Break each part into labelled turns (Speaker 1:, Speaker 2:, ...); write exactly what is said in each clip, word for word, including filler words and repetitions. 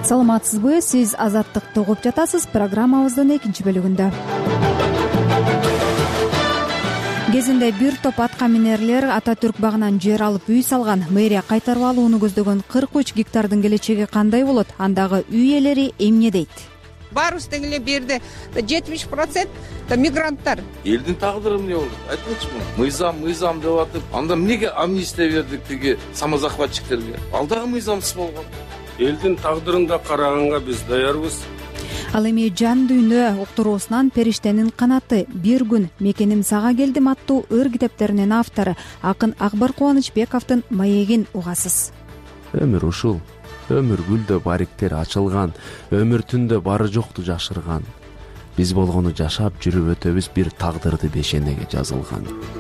Speaker 1: саламатсызбы, сиз Азаттыкты угуп жатасыз. Программабыздын экинчи бөлүгүндө кезинде бир топ атка минерлер Ататүрк багынан жер алып үй салган. Мэрия кайтарып алууну көздөгөн кырк үч гектардын келечеги кандай болот? Андагы үй ээлери эмне дейт?
Speaker 2: Баарыбыз тең эле бу жерде жетимиш процент мигранттар.
Speaker 3: Элдин тагдыры эмне болду? Айтыңызчы, мыйзам, мыйзам деп атып, анда эмнеге амнистия бердик тиги самозахватчиктерге? Ал дагы мыйзамсыз болгон.
Speaker 4: Элдин тагдырында караганга биз даярбыз.
Speaker 1: Ал эми жан дүйнө уктуруусунан Периштенин канаты, бир күн мекеним сага келдим аттуу ыр китептеринин автору акын Акбар Кубанычбековдун маегин угасыз.
Speaker 5: Өмүр ушул. Өмүр гүлдө бариктер ачылган, өмүр түндө бары жокту жашырган. Биз болгону жашап жүрүп өтөбүз, бир тагдырды бешенеге жазылган.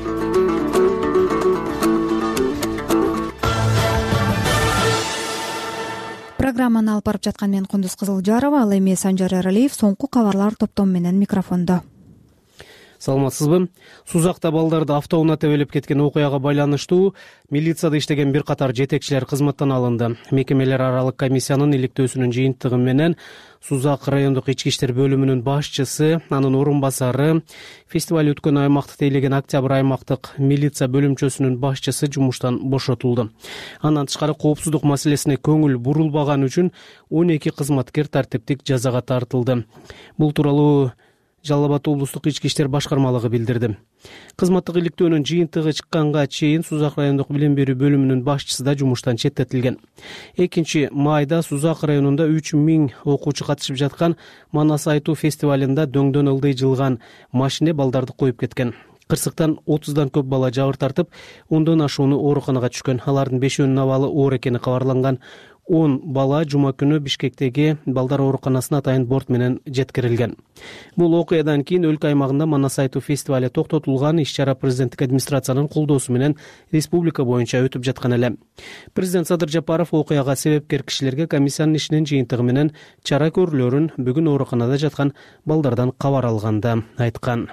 Speaker 1: Программаны алып барып жаткан мен Кундуз Кызылжарова, ал эми Санжар Эралиев соңку кабарлар топтому менен микрофондо.
Speaker 6: Саламатсызбы? Сузакта балдарды автоунаа тебелеп кеткен окуяга байланыштуу милицияда иштеген бир катар жетекчилер кызматтан алынды. Мекемелер аралык комиссиянын иликтөөсүнүн жыйынтыгы менен Сузак райондук ички иштер бөлүмүнүн башчысы, анын орун басары, фестиваль өткөн аймакты тейлеген Октябрь аймактык милиция бөлүмчөсүнүн башчысы жумуштан бошотулду. Андан тышкары коопсуздук маселесине көңүл бурулбаган үчүн он эки кызматкер тартиптик жазага тартылды. Бул тууралуу Жалал Абад облустук ички иштер башкармалыгы билдирди. Кызматтык иликтөөнүн жыйынтыгы чыкканга чейин Сузак райондук билим берүү бөлүмүнүн башчысы да жумуштан четтетилген. экинчи майда Сузак районунда үч миң окуучу катышып жаткан Манас айтуу фестивалында дөңдөн ылдый жылган машине балдарды коюп кеткен. Кырсыктан отуздан көп бала жабыр тартып, ондон ашууну ооруканага түшкөн. Алардын бешөөнүн абалы оор экени кабарланган. он бала жума күнү Бишкектеги балдар ооруканасына атайын борт менен жеткирилген. Бул окуядан кийин өлкө аймагында Манас айтуу фестивале токтотулган. Иш-чара президенттик администрациянын колдоосу менен республика боюнча өтүп жаткан эле. Президент Садыр Жапаров окуяга себепкер кишилерге комиссиянын ишинин жыйынтыгы менен чара көрүүлөрүн бүгүн ооруканада жаткан балдардан кабар алганда айткан.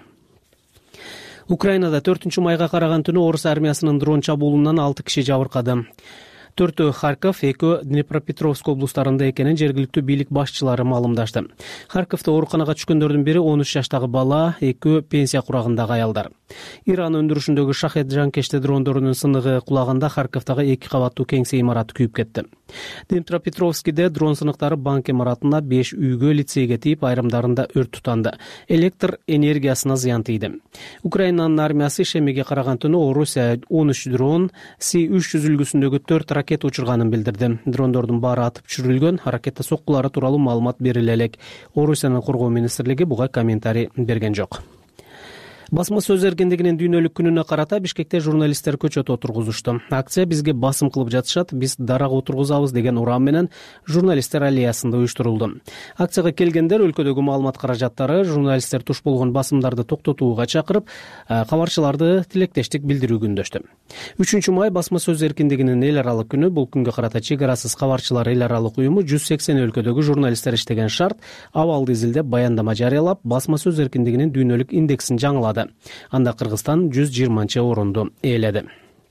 Speaker 6: Украинада төртүнчү майга караган түнү орус армиясынын дрон чабуулунан алты киши жабыркады. Төртөө Харьков, экөө Днепропетровск облустарында экенин жергиликтүү бийлик башчылары маалымдашты. Харьковдо ооруканага түшкөндөрдүн бири он үч жаштагы бала, экөө пенсия курагындагы аялдар. Иран өндүрүшүндөгү шахет жанкечти дрондорунун сыныгы кулаганда Харьковдагы эки кабаттуу кеңсе имараты күйүп кетти. Днепропетровскиде дрон сыныктары банк имаратына, беш үйгө, лицейге тийип, айрымдарында өрт тутанды. Электр энергиясына зыян тийди. Украинанын армиясы ишемеге караган түнү Орусия он үч дрон, Си үч жүз үлгүсүндөгү төрт ракета учурганын билдирди. Дрондордун баары атып түшүрүлгөн, ракета соккулары тууралуу маалымат бериле элек. Орусиянын коргоо министрлиги буга комментарий берген жок. Басма сөз эркиндигинин дүйнөлүк күнүнө карата Бишкекте журналисттер көчөт отургузушту. Акция бизге басым кылып жатышат, биз дарак отургузабыз деген урам менен журналисттер аллеясында уюштурулду. Акцияга келгендер өлкөдөгү маалымат каражаттары, журналисттер туш болгон басымдарды токтотууга чакырып, кабарчыларды тилектештик билдирүү күндөштү. үчүнчү май басма сөз эркиндигинин эл аралык күнү. Бул күнгө карата чек арасыз кабарчылар эл аралык уюму жүз сексен өлкөдөгү журналисттер иштеген шарт абалды изилдеп баяндама жарыялап, басма сөз эркиндигинин дүйнөлүк индексин жаңылады. Анда Кыргызстан жүз жыйырманчы орунду ээледи.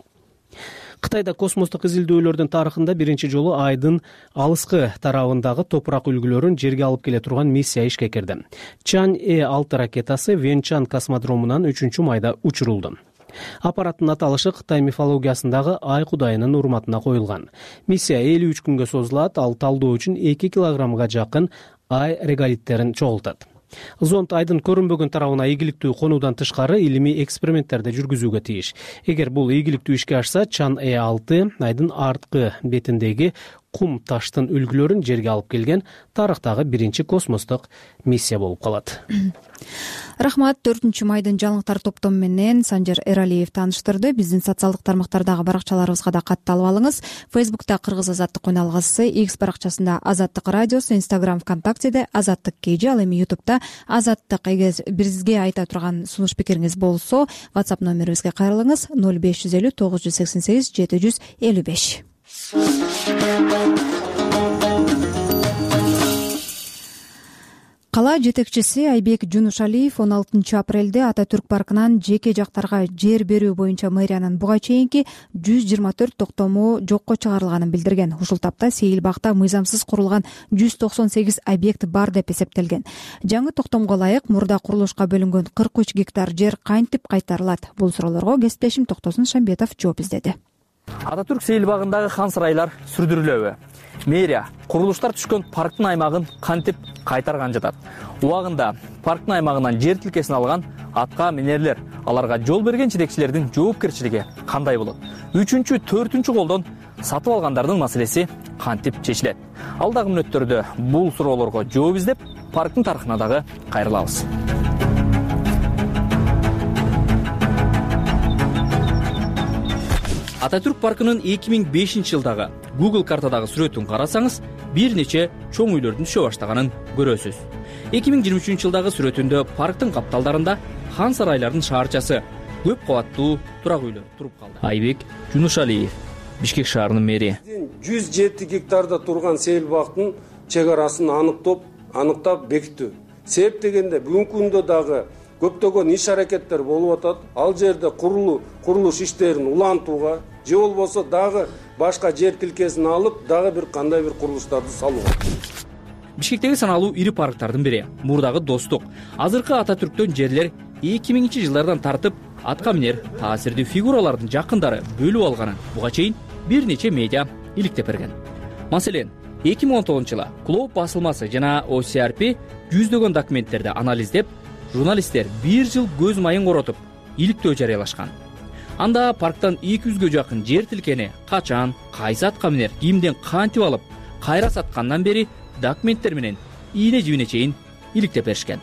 Speaker 6: Кытайда космостук изилдөөлөрдүн тарыхында биринчи жолу Айдын алыскы тарабындагы топурак үлгүлөрүн жерге алып келе турган миссия ишке кирди. Чань-Э алты ракетасы Венчан космодромунан үчүнчү майда учурулду. Аппараттын аталышы Кытай мифологиясындагы Ай кудайынын урматына коюлган. Миссия элүү үч күнгө созулат, ал талдоо үчүн эки килограммга жакын Ай реголиттерин чогултат. Зонд Айдын көрүнбөгөн тарабына ийгиликтүү конуудан тышкары илимий эксперименттерди жүргүзүүгө тийиш. Эгер бул ийгиликтүү ишке ашса, Чан-Э алты Айдын арткы бетиндеги кум таштын үлгүлөрүн жерге алып келген тарыхтагы биринчи космостук миссия болуп калат.
Speaker 1: Рахмат. төртүнчү майдын жаңылыктар топтому менен Санжар Эралиев тааныштырды. Биздин социалдык тармактардагы баракчаларыбызга да катталып алыңыз. Фейсбукта Кыргыз Азаттык уналгысы, X баракчасында Азаттык радиосу, Instagram, ВКонтактеде Азаттык кж, ал эми YouTube'да Азаттык. Эгер бизге айта турган сунуш пикириңиз болсо, WhatsApp номерибизге кайрылыңыз ноль беш жүз элүү тогуз жүз сексен сегиз жети жүз элүү беш. Кала жетекчиси Айбек Жунушалиев он алтынчы апрелде Ата Түрк паркынан жеке жактарга жер берүү боюнча мэриянын буга чейинки жүз жыйырма төрт токтому жокко чыгарылганын билдирген. Ушул тапта Сейил Багта мыйзамсыз курулган жүз токсон сегиз объект бар деп эсептелген. Жаңы токтомго ылайык мурда курулушка бөлүнгөн кырк үч гектар жер кантип кайтарылат? Бул суроолорго кесиптешим Токтосун Шамбетов жооп издеди.
Speaker 7: Ата Түрк Сейил багындагы хан сарайлар сүрдүрүлөбү? Мэрия курулуштар түшкөн парктын аймагын кантип кайтарган жатат? Убагында парктын аймагынан жер тилкесин алган атка минерлер, аларга жол берген жетекчилердин жоопкерчилиги кандай болот? Үчүнчү, төртүнчү колдон сатып алгандардын маселеси кантип чечилет? Алдагы мүнөттөрдө бул суроолорго жооп издеп, парктын тарыхына дагы кайрылабыз. Ата Түрк паркынын эки миң бешинчи жылдагы Google картадагы сүрөтүн карасаңыз, бир нече чоң үйлөрдүн түшө баштаганын көрөсүз. эки миң жыйырма үчүнчү жылдагы сүрөтүндө парктын капталдарында хан сарайлардын шаарчасы, көп кабаттуу турак үйлөр туруп калды. Айбек Жунушалиев, Бишкек шаарынын мэри.
Speaker 4: жүз жети гектарда турган Сейил бактын чек арасын аныктап, аныктап бекиттүү. Себеп дегенде бүгүнкү күндө дагы көптөгөн иш аракеттер болуп атат. Ал жерде курулуу курулуш иштерин улантууга же болбосо дагы башка жер тилкесин алып, дагы бир кандай бир курулуштарды салууга.
Speaker 7: Бишкектеги саналуу ири парктардын бири мурдагы Достук. Азыркы Ата Түрктөн жерлер эки миңинчи жылдардан тартып атка минер таасирдүү фигуралардын жакындары бөлүп алганын буга чейин бир нече медиа иликтеп берген. Маселен, эки миң он тогузунчу жылы Клоп басылмасы жана о си ар пи жүздөгөн документтерди анализдеп, журналисттер бир жыл көз майын коротуп, иликтөө жарыялашкан. Анда парктан эки жүзгө жакын жер тилкени качан, кайсы атка минер, кимден кантип алып, кайра саткандан бери документтер менен ийне жибине чейин иликтеп беришкен.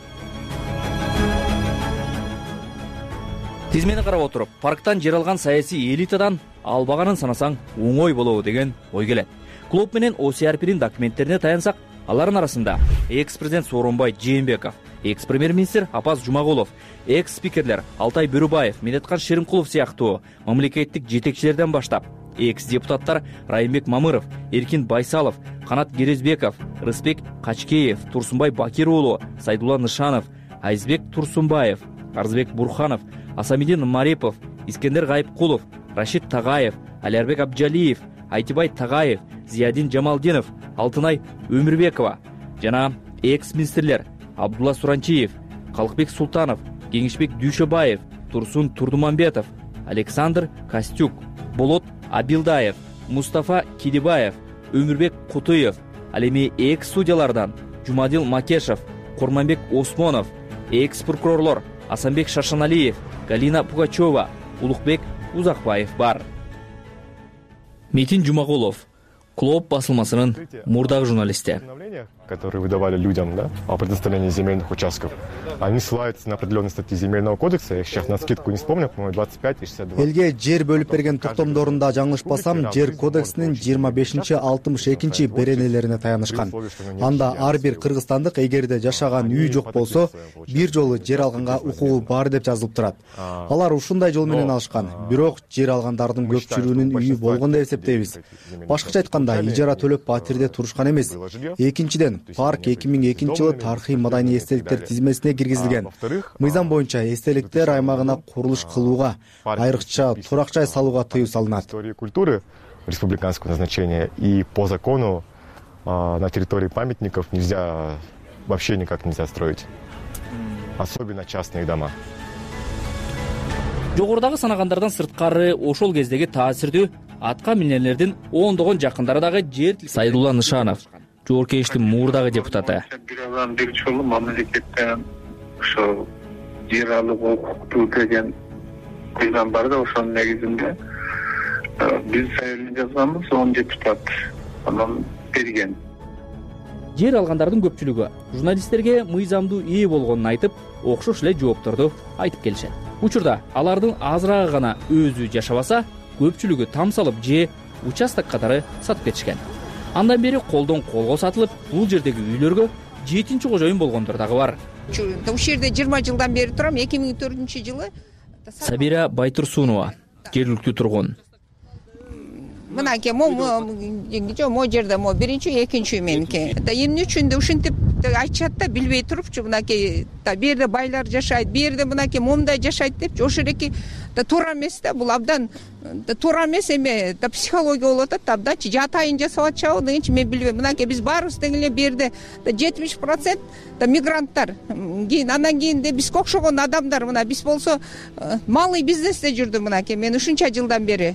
Speaker 7: Тизмени карап отуруп, парктан жер алган саясий элитадан албаганын санасаң оңой болобу деген ой келет. Клоп менен о си ар пинин документтерине таянсак, алардын арасында экс-президент Сооронбай Жээнбеков, экс-премьер-министр Апаз Жумагулов, экс-спикерлер Алтай Бөрүбаев, Медеткан Шеримкулов сыяктуу мамлекеттик жетекчилерден баштап, экс-депутаттар Райымбек Мамыров, Эркин Байсалов, Канат Керезбеков, Рыспек Качкеев, Турсунбай Бакир уулу, Сайдулла Нышанов, Айзбек Турсунбаев, Арзбек Бурханов, Асамидин Марипов, Искендер Гайыпкулов, Рашид Тагаев, Алярбек Абджалиев, Айтибай Тагаев, Зиядин Жамалдинов, Алтынай Өмүрбекова жана экс-министрлер Абдулла Суранчиев, Калкбек Султанов, Кеңешбек Дүйшөбаев, Турсун Турдумамбетов, Александр Костюк, Болот Абилдаев, Мустафа Кидибаев, Өмүрбек Кутуев, ал эми экс-судьялардан Жумадил Макешев, Курманбек Осмонов, экс-прокурорлор Асанбек Шашаналиев, Галина Пугачева, Улукбек Узакбаев бар. Метин Жумагулов, Клоп басылмасынын мурдагы журналисти.
Speaker 8: Которые выдавали людям, да, о предоставлении земельных участков, они ссылаются на определенные статьи земельного кодекса, я их сейчас на скидку не вспомню, по-моему, двадцать пять и шестьдесят два.
Speaker 9: Элге жер бөлүп берген токтомдорунда жаңылышпасам, жер кодексинин жыйырма бешинчи алтымыш экинчи беренелерине таянышкан. Анда ар бир кыргызстандык эгерде жашаган үй жок болсо, бир жолу жер алганга укугу бар деп жазылып турат. Алар ушундай жол менен алышкан. Бирок жер алгандардын көпчүлүгүнүн үйү болгон деп эсептейбиз. Башкача айтканда, ижара төлөп батирде турушкан эмес. Экинчиден, парк эки миң экинчи жылы тарыхый маданий эстеликтер тизмесине киргизилген. Мыйзам боюнча эстеликтер аймагына курулуш кылууга, айрыкча турак жай салууга тыюу салынат.
Speaker 8: Истории культуры республиканского назначения и по закону на территории памятников нельзя, вообще никак нельзя строить. Особенно частные дома.
Speaker 7: Жогорудагы санагандардан сырткары ошол кездеги таасирдүү атка минерлердин ондогон жакындары дагы жер. Сайдулла Нышанов, Жогорку мурдагы депутаты.
Speaker 10: Бир адам биринчи жолу мамлекеттен ошо жер алып укуктуу деген мыйзам бар да, ошонун негизинде биз сайын жазганбыз, он депутат анан берген.
Speaker 7: Жер алгандардын көпчүлүгү журналисттерге мыйзамдуу ээ болгонун айтып, окшош эле жоопторду айтып келишет. Учурда алардын азыраагы гана өзү жашабаса, көпчүлүгү там салып же участок катары сатып кетишкен. Андан бери колдон колго сатылып, бул жердеги үйлөргө жетинчи кожоюн болгондор дагы бар.
Speaker 2: Ушул жерде жыйырма жылдан бери турам. эки миң төртүнчү жылы
Speaker 7: Сабира Байтурсунова, жергиликтүү тургун.
Speaker 2: Мынакей мо мо жерде мо биринчи, экинчи меники. Да эмне үчүн да ушинтип айтышат да, билбей турупчу, мынакей бул жерде байлар жашайт, бул жерде мынакей момундай жашайт депчи. Ошол эки туура эмес да, бул абдан туура эмес, эме да психология болуп атат, абданчы жатайын жасап атышабы дегенчи мен билбейм. Мынакей биз баарыбыз тең эле бул жерде жетимиш процент мигранттар, кийин андан кийин бизге окшогон адамдар, мына биз болсо малый бизнесте жүрдүм мынакей мен ушунча жылдан бери.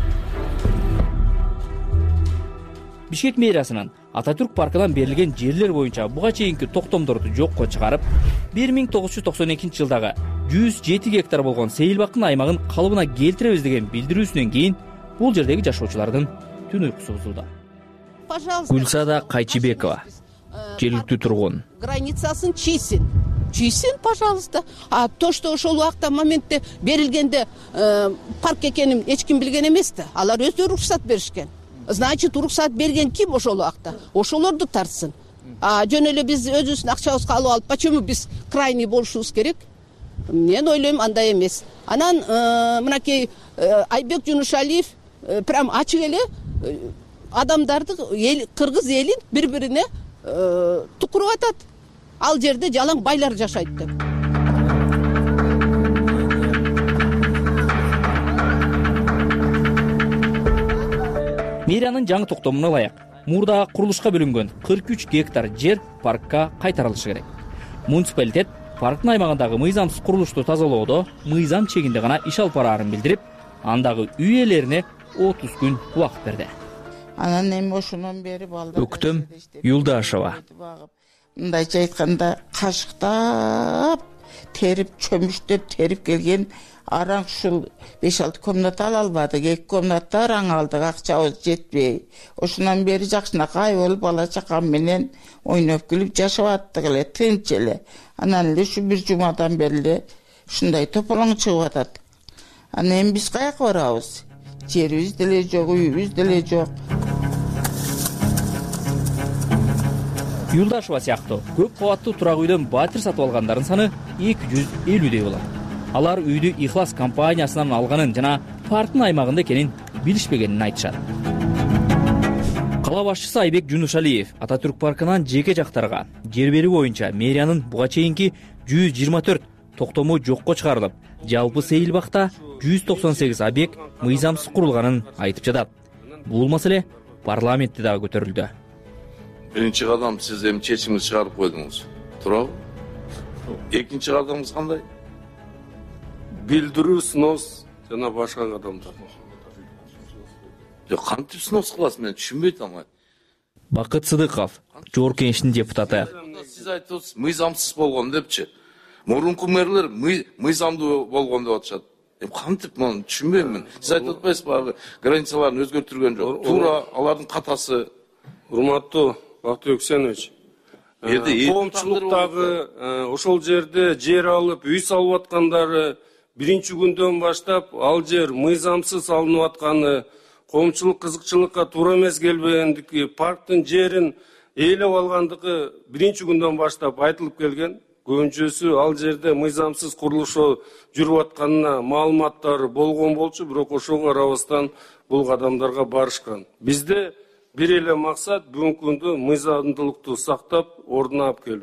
Speaker 7: Бишкек мэриясынын Ататүрк паркынан берилген жерлер боюнча буга чейинки токтомдорду жокко чыгарып, бир миң тогуз жүз токсон экинчи жылдагы жүз жети гектар болгон сейилбактын аймагын калыбына келтиребиз деген билдирүүсүнөн кийин бул жердеги жашоочулардын түн уйкусу бузулду. Гүлсада Кайчыбекова, жергиликтүү тургун.
Speaker 11: Границасын чийсин. Чийсин, пожалуйста. А то, что ошол убакта моментте берилгенде парк экенин эч ким билген эмес да. Алар өздөрү уруксат беришкен. Значит, уруксат берген ким ошол убакта? Ошолорду тартсын. А жөн эле биз өзүбүздүн акчабызга алып алып, почему биз крайний болушубуз керек? Мен ойлойм, андай эмес. Анан мынакей Айбек Жунушалиев прям ачык эле адамдарды, кыргыз элин бири-бирине тукуруп атат. Ал жерде жалаң байлар жашайт деп.
Speaker 7: Мэриянын жаңы токтомуна ылайык мурда курулушка бөлүнгөн кырк үч гектар жер паркка кайтарылышы керек. Муниципалитет парктын аймагындагы мыйзамсыз курулушту тазалоодо мыйзам чегинде гана иш алып бараарын билдирип, андагы үй ээлерине отуз күн убакыт берди.
Speaker 12: Анан эми ошондон бери балдар
Speaker 7: Өктөм Юлдашева.
Speaker 12: Мындайча айтканда кашыктап, терип, чөмүштөп терип келген араң ушул беш алты комната ала албадык, эки комната араң алдык, акчабыз жетпей. Ошондон бери жакшынакай болуп бала чакам менен ойноп күлүп жашап аттык эле, тынч эле. Анан эле ушу бир жумадан бери эле ушундай тополоң чыгып атат. Анан эми биз каяка барабыз? Жерибиз деле жок, үйүбүз деле жок.
Speaker 7: Юлдашева сыяктуу көп кабаттуу турак үйдөн батир сатып алгандардын саны эки жүз элүүдөй болот. Алар үйдү Ихлас компаниясынан алганын жана парктын аймагында экенин билишпегенин айтышат. Кала башчысы Айбек Жунушалиев Ататүрк паркынан жеке жактарга жер берүү боюнча мэриянын буга чейинки жүз жыйырма төрт токтому жокко чыгарылып, жалпы сейилбакта жүз токсон сегиз объект мыйзамсыз курулганын айтып жатат. Бул маселе парламентте дагы көтөрүлдү.
Speaker 3: Биринчи кадам сиз эми чечимди чыгарып койдуңуз. Туурабы? Экинчи кадамыңыз кандай?
Speaker 4: Билдирүү, снос жана башка кадамдар.
Speaker 3: Жок, кантип снос кыласыз, мен түшүнбөй атам.
Speaker 7: Бакыт Сыдыков, Жогорку Кеңештин депутаты.
Speaker 3: Сиз айтып, мыйзамсыз болгон депчи. Мурунку мэрлер мыйзамдуу болгон деп атышат. Эми кантип, мен түшүнбөйм мен. Сиз айтып атпайсызбы, границаларын өзгөртүлгөн жок. Туура алардын катасы.
Speaker 4: Урматтуу Бактыбек Үсенович, коомчулуктагы ошол жерде жер алып, үй салып аткандары биринчи күндөн баштап ал жер мыйзамсыз алынып атканы, коомчулук кызыкчылыкка туура эмес келбегендики, парктын жерин ээлеп алгандыгы биринчи күндөн баштап айтылып келген. Көбүнчөсү ал жерде мыйзамсыз курулуш жүрүп атканына маалыматтары болгон болчу, бирок ошого карабастан бул кадамдарга барышкан. Бизде бир эле максат бүгүнкү күндө мыйзамдуулукту сактап, ордуна алып келүү.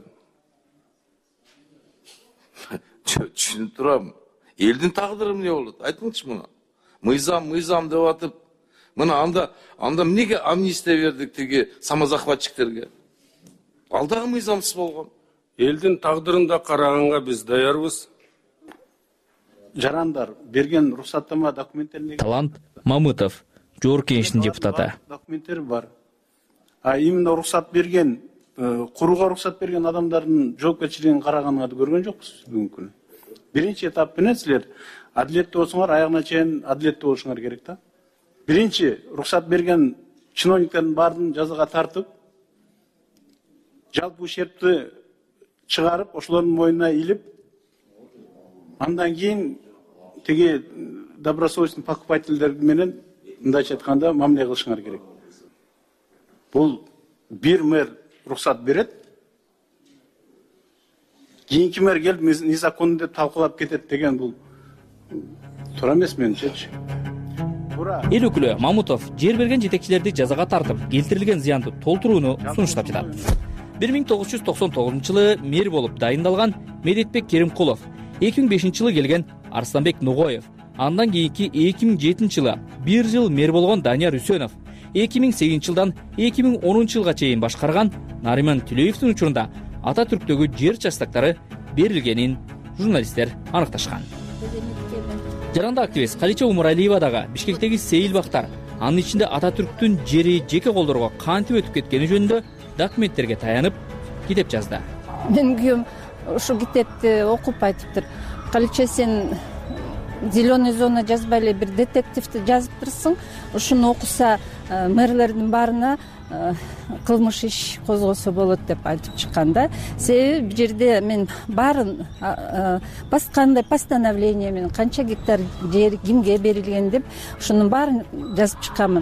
Speaker 3: Түшүнүп турам. Элдин тагдыры эмне болот? Айтыңызчы муну. Мыйзам, мыйзам деп атып, мына анда анда эмнеге амнистия бердик тиги самозахватчиктерге? Ал дагы мыйзамсыз болгон.
Speaker 4: Элдин тагдырында караганга биз даярбыз.
Speaker 13: Жарандар берген рухсаттама документтерине
Speaker 7: Талант Мамытов, Жогорку Кеңештин депутаты.
Speaker 13: Документтер бар. А именно рухсат берген, курууга рухсат берген адамдардын жоопкерчилигин караганга көргөн жокпуз бүгүнкү күнү. Биринчи этап менен силер адилеттүү болсоңор, аягына чейин адилеттүү болушуңар керек да. Биринчи рухсат берген чиновниктердин баарын жазага тартып, жалпы ущербти чыгарып, ошолордун мойнуна илип, андан кийин тиги добросовестный покупательдер менен мындайча айтканда мамиле кылышыңар керек. Бул бир мэр рухсат берет, кийинки мэр келип незаконно деп талкуулап кетет деген бул туура эмес менимчечи.
Speaker 7: Эл өкүлү Мамутов жер берген жетекчилерди жазага тартып, келтирилген зыянды толтурууну сунуштап жатат. бир миң тогуз жүз токсон тогузунчу жылы мэр болуп дайындалган Медетбек Керимкулов, эки миң бешинчи жылы келген Арсланбек Ногоев, андан кийинки эки миң жетинчи жылы бир жыл мэр болгон Данияр Үсөнов, эки миң сегизинчи жылдан эки миң онунчу жылга чейин башкарган Нариман Түлеевдин учурунда Ататүрктөгү жер участоктору берилгенин журналисттер аныкташкан. Жаранда активист Калича Умаралиева дагы Бишкектеги сейилбактар, анын ичинде Ататүрктүн жери жеке колдорго кантип өтүп кеткени жөнүндө документтерге таянып китеп жазды.
Speaker 14: Менин күйөөм ушул китепти окуп айтыптыр: Калича, сен зеленый зона жазбай эле бир детективди жазыптырсың, ушуну окуса мэрлердин баарына кылмыш иш козгосо болот деп айтып чыккан да. Себеби бул жерде мен баарын кандай постановление менен канча гектар жер кимге берилген деп ушунун баарын жазып чыкканмын.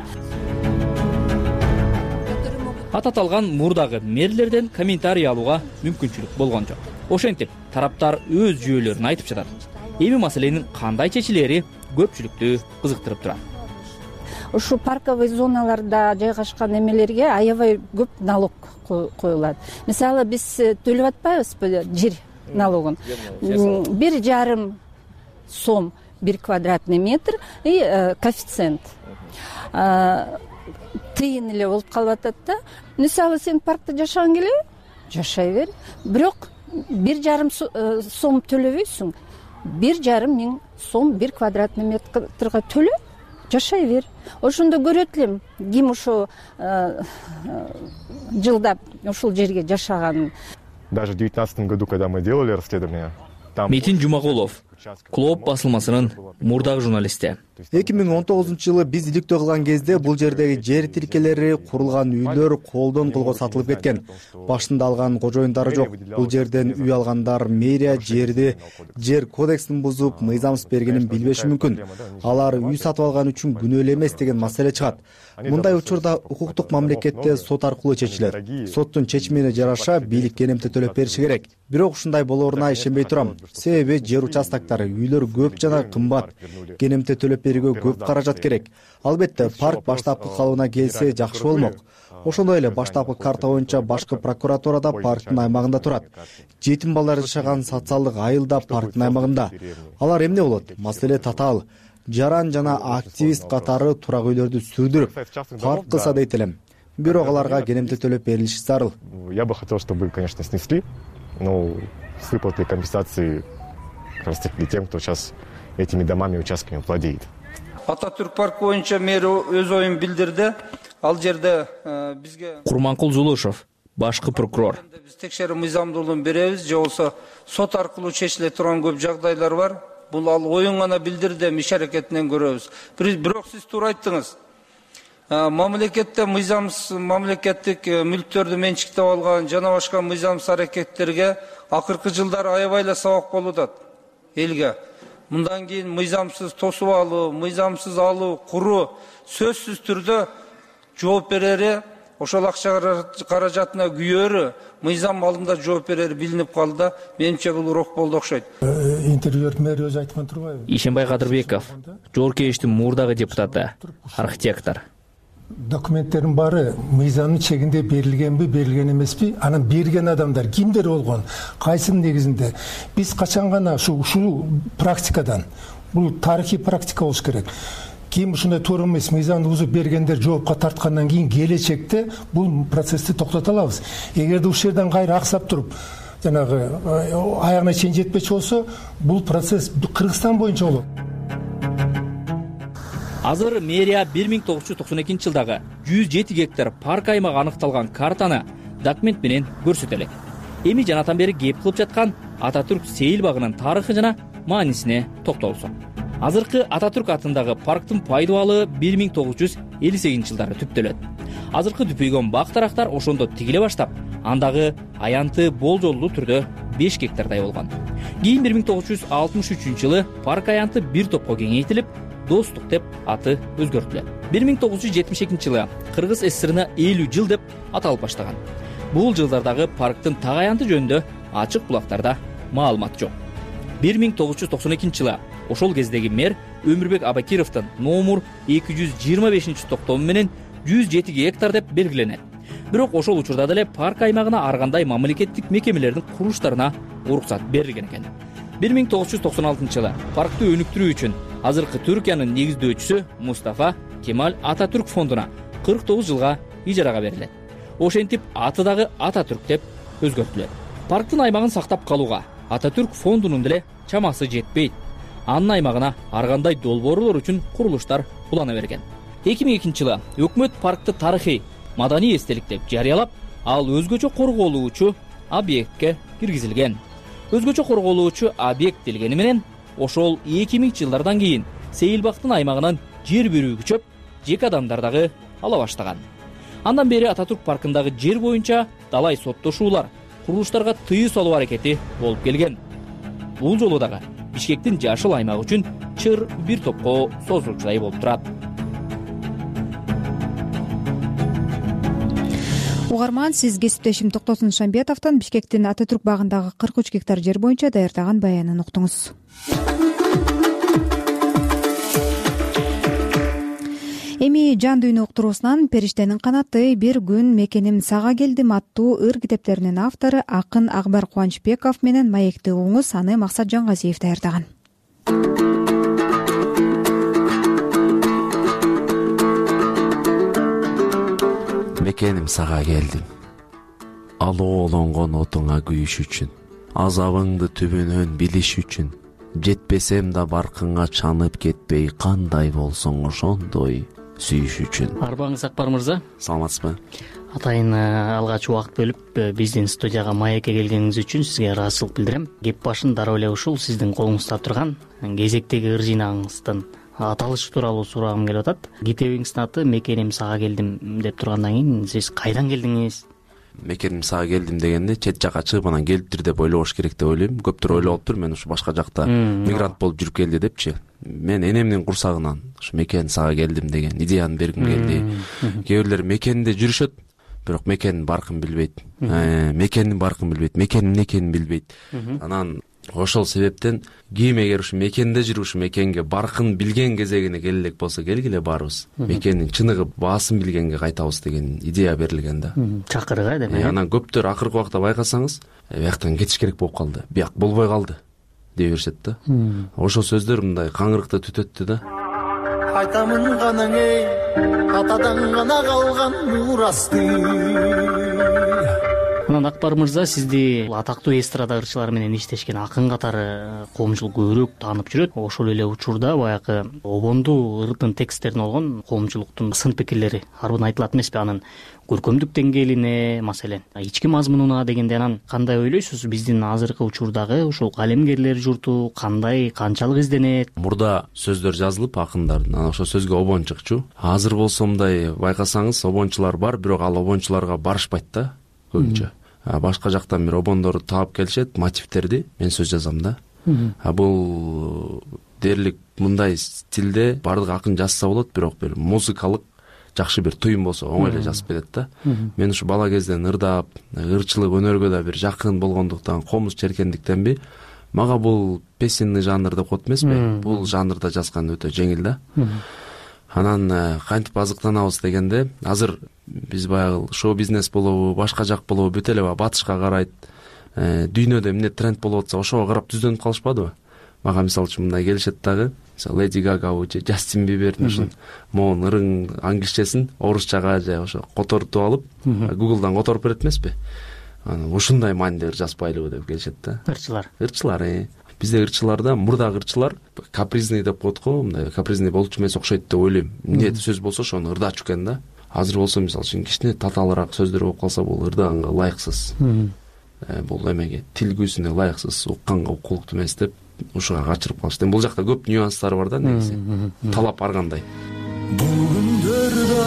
Speaker 7: Ат аталган мурдагы мэрлерден комментарий алууга мүмкүнчүлүк болгон жок. Ошентип тараптар өз жүйөлөрүн айтып жатат. Эми маселенин кандай чечилери көпчүлүктү кызыктырып турат.
Speaker 14: Ушу парковый зоналарда жайгашкан эмелерге аябай көп налог коюлат. Мисалы, биз төлөп атпайбызбы жер налогун? Бир жарым сом бир квадратный метр и коэффициент тыйын эле болуп калып атат да. Мисалы, сен паркта жашагың келеби? Жашай бер. Бирок бир жарым сом төлөбөйсүң. Бир жарым миң сом бир квадратный метрге төлөп жашай бер. Ошондо көрөт элем ким ошо жылдап ушул жерге жашаганын.
Speaker 8: Даже в девятнадцатом году, когда мы делали расследование,
Speaker 7: Метин Жумагулов, Клоп басылмасынын мурдагы журналисти.
Speaker 9: эки миң он тогузунчу жылы биз иликтөө кылган кезде бул жердеги жер тилкелери, курулган үйлөр колдон колго сатылып кеткен. Башында алган кожоюндары жок. Бул жерден үй алгандар мэрия жерди жер кодексин бузуп, мыйзамсыз бергенин билбеши мүмкүн. Алар үй сатып алган үчүн күнөө эле эмес деген маселе чыгат. Мындай учурда укуктук мамлекетте сот аркылуу чечилет. Соттун чечимине жараша бийлик кенемте төлөп бериши керек. Бирок ушундай болоруна ишенбей турам. Себеби жер участоктары, үйлөр көп жана кымбат. Кенемте төлөп берүүгө көп каражат керек. Албетте, парк баштапкы калыбына келсе жакшы болмок. Ошондой эле баштапкы карта боюнча башкы прокуратурада парктын аймагында турат. Жетим балдар жашаган социалдык айыл да парктын аймагында. Алар эмне болот? Маселе татаал. Жаран жана активист катары турак үйлөрдү сүрдүрүп парк кылса дейт элем. Бирок аларга кенемте төлөп берилиши зарыл.
Speaker 8: Я бы хотел, чтобы, конечно, снесли, но с выплатой компенсации как раз таки тем, кто сейчас этими домами и участками владеет.
Speaker 15: Ататүрк паркы боюнча мэр өз оюн билдирди. Ал жерде бизге
Speaker 7: Курманкул Зулушев, башкы прокурор.
Speaker 15: Биз текшерүү мыйзамдуулугун беребиз, же болсо сот аркылуу чечиле турган көп жагдайлар бар. Бул ал оюн гана билдирди, иш аракетинен көрөбүз. Бирок сиз туура айттыңыз. Мамлекетте мыйзамсыз мамлекеттик мүлктөрдү менчиктеп алган жана башка мыйзамсыз аракеттерге акыркы жылдары аябай эле сабак болуп атат элге. Мындан кийин мыйзамсыз тосуп алуу, мыйзамсыз алуу, куруу сөзсүз түрдө жооп берери, ошол акча каражатына күйөрү, мыйзам алдында жооп берери билинип калды да, менимче бул урок болду окшойт.
Speaker 16: Интервьюер мэр өзү айткан турбайбы?
Speaker 7: Ишенбай Кадырбеков, Жогорку Кеңештин мурдагы депутаты, архитектор.
Speaker 16: Документтердин баары мыйзамдын чегинде берилгенби, берилген эмеспи? Анан берген адамдар кимдер болгон? Кайсынын негизинде? Биз качан гана ушу ушул практикадан, бул тарыхый практика болуш керек. Ким ушундай туура эмес мыйзамды бузуп бергендер жоопко тарткандан кийин келечекте бул процессти токтото алабыз. Эгерде ушул жерден кайра аксап туруп, жанагы аягына чейин жетпечи болсо, бул процесс Кыргызстан боюнча болот.
Speaker 7: Азыр мэрия бир миң тогуз жүз токсон экинчи жылдагы жүз жети гектар парк аймагы аныкталган картаны документ менен көрсөтө элек. Эми жанатан бери кеп кылып жаткан Ататүрк сейил багынын тарыхы жана маанисине токтолсок. Азыркы Ататүрк атындагы парктын пайдалуу бир миң тогуз жүз элүү сегизинчи жылдары түптөлөт. Азыркы түпөйгөн бак тарактар ошондо тигиле баштап, андагы аянты болжолдуу түрдө беш гектардай болгон. Кийин бир миң тогуз жүз алтымыш үчүнчү жылы парк аянты бир топко кеңейтилип, Достук деп аты өзгөртүлөт. бир миң тогуз жүз жетимиш экинчи жылы Кыргыз ССРине элүү жыл деп аталып баштаган. Бул жылдардагы парктын так аянты жөнүндө ачык булактарда маалымат жок. бир миң тогуз жүз токсон экинчи жылы ошол кездеги мэр Өмүрбек Абакировдун номер эки жүз жыйырма бешинчи токтому менен жүз жети гектар деп белгиленет. Бирок ошол учурда деле парк аймагына ар кандай мамлекеттик мекемелердин курулуштарына уруксат берилген экен. бир миң тогуз жүз токсон алтынчы жылы паркты өнүктүрүү үчүн азыркы Түркиянын негиздөөчүсү Мустафа Кемаль Ататүрк фондуна кырк тогуз жылга ижарага берилет. Ошентип аты дагы Ататүрк деп өзгөртүлөт. Парктын аймагын сактап калууга Ататүрк фондунун деле чамасы жетпейт. Анын аймагына ар кандай долбоорлор үчүн курулуштар улана берген. эки миң экинчи жылы өкмөт паркты тарыхый, маданий эстелик деп жарыялап, ал өзгөчө корголуучу объектке киргизилген. Өзгөчө корголуучу объект делгени менен ошол эки миңинчи жылдардан кийин Сейилбактын аймагынан жер берүү күчөп, жеке адамдар дагы ала баштаган. Андан бери Ататүрк паркындагы жер боюнча далай соттошуулар, курулуштарга тыюу салуу аракети болуп келген. Бул жолу дагы Бишкектин жашыл аймагы үчүн чыр бир топко созулчудай болуп турат.
Speaker 1: Угарман, сиз кесиптешим Токтосун Шамбетовдон Бишкектин Ататүрк багындагы кырк үч гектар жер боюнча даярдаган баянын уктуңуз. Эми жан дүйнө уктуруусунан Периштенин канаты, бир күн мекеним сага келдим аттуу ыр китептеринин автору акын Акбар Кубанычбеков менен маекти угуңуз, аны Максат Жангазиев даярдаган.
Speaker 5: Мекеним сага келдим, алоолонгон отуңа күйүш үчүн, азабыңды түбүнөн билиш үчүн, жетпесем да баркыңа чанып кетпей, кандай болсоң ошондой сүйүш үчүн.
Speaker 17: Арбаңыз Акбар мырза.
Speaker 5: Саламатсызбы?
Speaker 17: Атайын алгач убакыт бөлүп биздин студияга маекке келгениңиз үчүн сизге ыраазычылык билдирем. Кеп башын дароо эле ушул сиздин колуңузда турган кезектеги ыр жыйнагыңыздын аталышы тууралуу сурагым келип атат. Китебиңиздин аты Мекеним сага келдим деп тургандан кийин сиз кайдан келдиңиз?
Speaker 5: Мекеним сага келдим дегенде чет жакка чыгып анан келиптир деп ойлобош керек деп ойлойм. Көптөр ойлоптур, мен ушу башка жакта мигрант болуп жүрүп келди депчи. Мен энемдин курсагынан ушу Мекен сага келдим деген идеяны бергим келди. Кээ бирлер мекенде жүрүшөт, бирок мекенин баркын билбейт. Мекенин баркын билбейт, мекенин эмне экенин билбейт. Анан ошол себептен кийим эгер ушу мекенде жүрүп ушу мекенге баркын билген кезегине келе элек болсо келгиле барыбыз. Мекендин чыныгы баасын билгенге кайтабыз деген идея берилген да.
Speaker 17: Чакырга деп.
Speaker 5: Анан көптөр акыркы убакта байкасаңыз, бияктан кетиш керек болуп калды. Бияк болбой калды дей беришет да. Ошол сөздөр мындай каңырыкта түтөттү да.
Speaker 18: Айтамын ганаң эй, атадан гана калган мурасты.
Speaker 17: Анан Акбар мырза, сизди атактуу эстрада ырчылары менен иштешкен акын катары коомчулук көбүрөөк таанып жүрөт. Ошол эле учурда баягы обондуу ырдын тексттерин алган коомчулуктун сын пикирлери арбын айтылат эмеспи? Анын көркөмдүк деңгээлине, маселен, ички мазмунуна дегенде анан кандай ойлойсуз? Биздин азыркы учурдагы ушул калемгерлер журту кандай, канчалык изденет?
Speaker 5: Мурда сөздөр жазылып акындардын, анан ошол сөзгө обон чыкчу. Азыр болсо мындай байкасаңыз, обончулар бар, бирок ал обончуларга барышпайт да. Көбүнчө башка жактан бир обондорду таап келишет, мотивтерди, мен сөз жазам да. А бул дээрлик мындай стилде бардык акын жазса болот, бирок бир музыкалык жакшы бир туюм болсо оңой эле жазып берет да. Мен ушу бала кезден ырдап, ырчылык өнөргө да бир жакын болгондуктан, комуз черкендиктенби, мага бул песенный жанр деп коет эмеспи? Бул жанрда жазган өтө жеңил да. Анан кантип азыктанабыз дегенде, азыр биз баягы шоу бизнес болобу, башка жак болобу, бүт эле батышка карайт. Дүйнөдө эмне тренд болуп атса, ошого карап түздөнүп калышпадыбы? Мага мисалы үчүн мындай келишет дагы, Леди Гагабы же Джастин Бибердин ушун моун ырың англисчесин орусчага же ошо котортуп алып, Google'дан которуп берет эмеспи? Анан ушундай мааниде ыр жазбайлыбы деп келишет да.
Speaker 17: Ырчылар.
Speaker 5: Ырчылар. Бизде ырчыларда, мурдагы ырчылар капризный деп коет го, мындай капризный болчу эмес окшойт деп ойлойм. Эмне сөз болсо ошону ырдачу экен да. Азыр болсо мисалы үчүн кичине татаалыраак сөздөр болуп калса, бул ырдаганга ылайыксыз. Бул эмеге тил күүсүнө ылайыксыз, укканга уккулуктуу эмес деп ушуга качырып калышты. Бул жакта көп нюанстар бар да негизи. Талап ар кандай.
Speaker 18: Бул күндөр да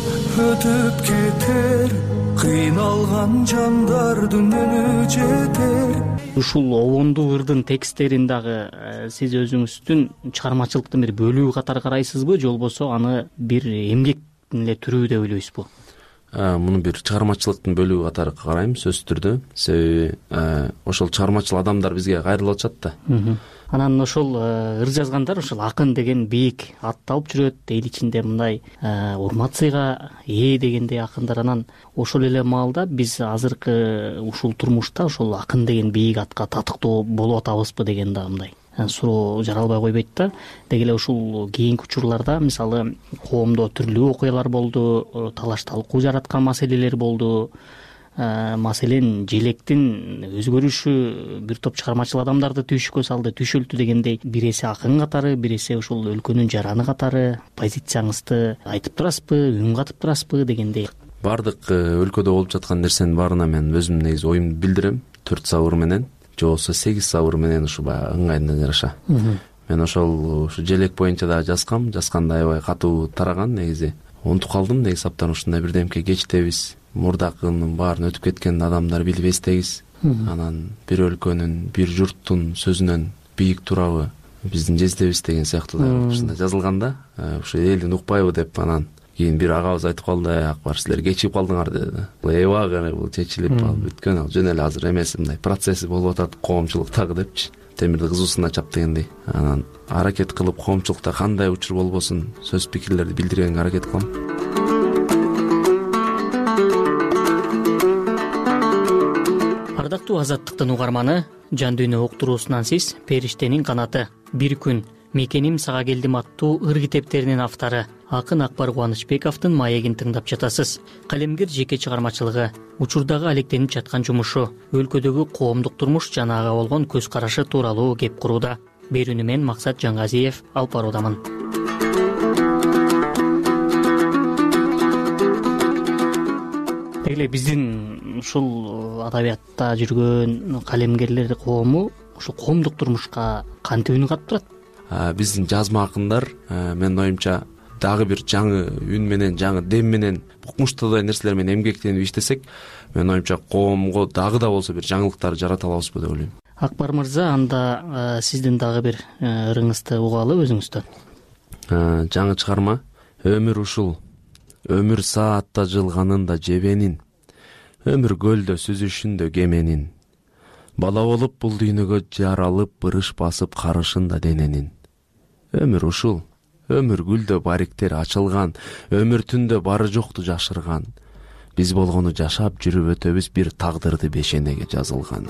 Speaker 18: өтүп кетер, кыйналган жандар дүнөнү жетер.
Speaker 17: Ушул обондуу ырдын тексттерин дагы сиз өзүңүздүн чыгармачылыктын бир бөлүгү катары карайсызбы, же болбосо аны бир эмгек эле түрүү деп ойлойсузбу?
Speaker 5: муну бир чыгармачылыктын бөлүгү катары карайм сөзсүз түрдө. Себеби ошол чыгармачыл адамдар бизге кайрылып атышат да.
Speaker 17: Анан ошол ыр жазгандар ошол акын деген бийик атты алып жүрөт, эл ичинде мындай урмат сыйга ээ дегендей акындар. Анан ошол эле маалда биз азыркы ушул турмушта ошол акын деген бийик атка татыктуу болуп атабызбы деген да мындай суроо жаралбай койбойт да. Деги эле ушул кийинки учурларда мисалы коомдо түрлүү окуялар болду, талаш талкуу жараткан маселелер болду. Маселен желектин өзгөрүшү бир топ чыгармачыл адамдарды түйшүккө салды, түйшөлтү дегендей. Биреси акын катары, биреси ошол өлкөнүн жараны катары позицияңызды айтып турасызбы, үн катып турасызбы дегендей.
Speaker 5: Бардык өлкөдө болуп жаткан нерсенин баарына мен өзүмдүн негизи оюмду билдирем. Төрт сабыр менен, же болбосо сегиз сабыр менен ушу баягы ыңгайына жараша. Мен ошол ушу желек боюнча да жазгам, жазганда аябай катуу тараган негизи. Унутуп калдым негизи аптан ушундай бирдемке кечтебиз. Мурдакынын баарын өтүп кеткен адамдар билип эстейбиз. Анан бир өлкөнүн, бир журттун сөзүнөн бийик турабы, биздин жездебиз деген сыяктуу ушундай жазылган да. Ушу элдин укпайбы деп анан кийин бир агабыз айтып калды, акбар силер кечигип калдыңар деди. Эбагы бул чечилип бүткөн, ал жөн эле азыр эмес, мындай процесси болуп атат коомчулуктагы депчи. Темирди кызуусуна чап дегендей. Анан аракет кылып коомчулукта кандай учур болбосун сөз пикирлерди билдиргенге аракет кылам.
Speaker 17: Ардактуу Азаттыктын угарманы, Жан дүйнө уктуруусунан сиз Периштенин канаты, Бир күн, Мекеним сага келдим аттуу ыр китептеринин автору акын Акбар Кубанычбековдун маегин тыңдап жатасыз. Калемгер жеке чыгармачылыгы, учурдагы алектенип жаткан жумушу, өлкөдөгү коомдук турмуш жана ага болгон көз карашы тууралуу кеп курууда. Берүүнү мен Максат Жаңгазиев алып баруудамын. Деги биздин ушул адабиятта жүргөн калемгерлер коому ушул коомдук турмушка кантип үн катып турат?
Speaker 5: Биздин жазма акындар менин оюмча дагы бир жаңы үн менен, жаңы дем менен укмуштуудай нерселер менен эмгектенип иштесек, менин оюмча коомго дагы да болсо бир жаңылыктар жарата алабызбы деп ойлойм.
Speaker 17: Акбар мырза, анда сиздин дагы бир ырыңызды угалы өзүңүздөн.
Speaker 5: Жаңы чыгарма Өмүр ушул. Өмүр саатта жылганында жебенин, өмүр көлдө сүзүшүндө кеменин. Бала болуп бул дүйнөгө жаралып, бырыш басып карышында дененин. Өмүр ушул. Өмүр гүлдө бариктер ачылган, өмүр түндө бары жокту жашырган. Биз болгону жашап жүрүп өтөбүз бир тагдырды бешенеге жазылган.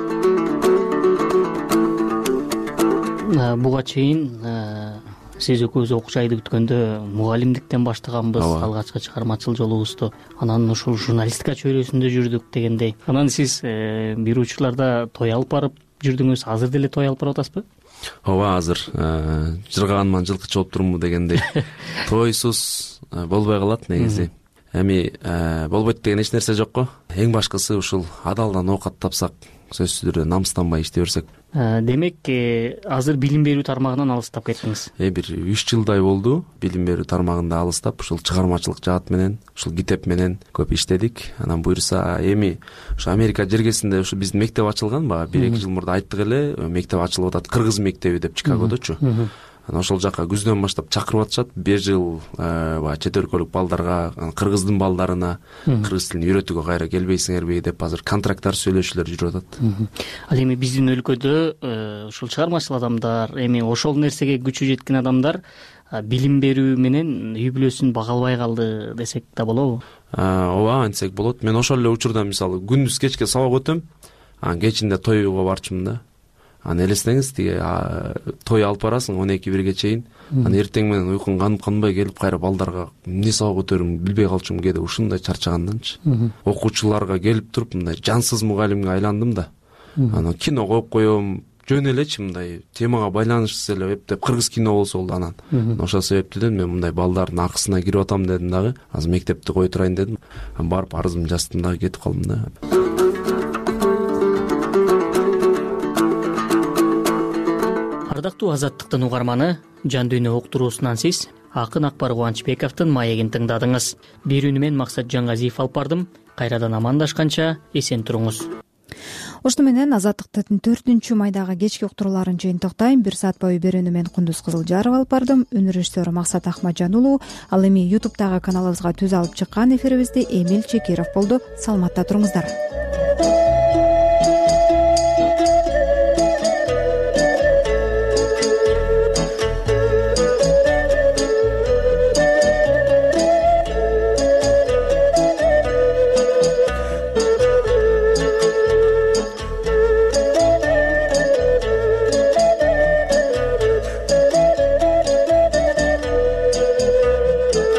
Speaker 17: Буга чейин сиз экөөбүз окуш айды күткөндө мугалимдиктен баштаганбыз алгачкы чыгармачыл жолубузду. Анан ушул журналистика чөйрөсүндө жүрдүк дегендей. Анан сиз бир учурларда той алып барып жүрдүңүз. Азыр деле той алып барып атасызбы?
Speaker 5: Ооба, азыр жыргаганман жылкычы болуп турумбу дегендей. Тойсуз болбой калат негизи. Эми болбойт деген эч нерсе жок го. Эң башкысы ушул адалдан оокат тапсак, сөзсүз түрдө намыстанбай иштей берсек.
Speaker 17: Демек, азыр билим берүү тармагынан алыстап кеттиңиз.
Speaker 5: Э бир үч жылдай болду билим берүү тармагында алыстап, ушул чыгармачылык жаат менен, ушул китеп менен көп иштедик. Анан буюрса, эми ушу Америка жергесинде ушу биздин мектеп ачылган, бага бир эки жыл мурда айттык эле, мектеп ачылып атат, кыргыз мектеби деп Чикагодочу. Анан ошол жака күздөн баштап чакырып атышат. Бир жыл баягы чет өлкөлүк балдарга, кыргыздын балдарына кыргыз тилин үйрөтүүгө кайра келбейсиңерби деп азыр контракттар сүйлөшүүлөр жүрүп атат.
Speaker 17: Ал эми биздин өлкөдө ушул чыгармачыл адамдар, эми ошол нерсеге күчү жеткен адамдар билим берүү менен үй бүлөсүн бага албай калды десек да болобу?
Speaker 5: Ооба, антсек болот. Мен ошол эле учурда мисалы күндүз кечке сабак өтөм, анан кечинде тойго барчумун да. Анан элестеңиз, тиги той алып барасың он эки бирге чейин. Анан эртең менен уйкуң канып канбай келип, кайра балдарга эмне сабак өтөрүмдү билбей калчумун кээде, ушундай чарчаганданчы. Окуучуларга келип туруп мындай жансыз мугалимге айландым да. Анан кино коюп коем, жөн элечи мындай темага байланышсыз эле эптеп кыргыз кино болсо болду анан. Ошол себептен мен мындай балдардын акысына кирип атам дедим дагы. Азыр мектепти кое турайын дедим. Барып арызымды жаздым дагы кетип калдым да.
Speaker 17: Ардактуу Азаттыктын угарманы, Жан дүйнө уктуруусунан сиз акын Акбар Кубанычбековдун маегин тыңдадыңыз. Берүүнү мен Максат Жаңгазиев алып бардым. Кайрадан амандашканча эсен туруңуз.
Speaker 1: ошону менен Азаттыктын төртүнчү майдагы кечки уктурууларын жыйынтыктайм. Бир саат бою берүүнү мен Кундуз Кызылжаров алып бардым. Үнү режиссеру Максат Ахмаджан уулу. Ал эми ютубтагы каналыбызга түз алып чыккан эфирибизди Эмил Чекиров болду. Саламатта туруңуздар.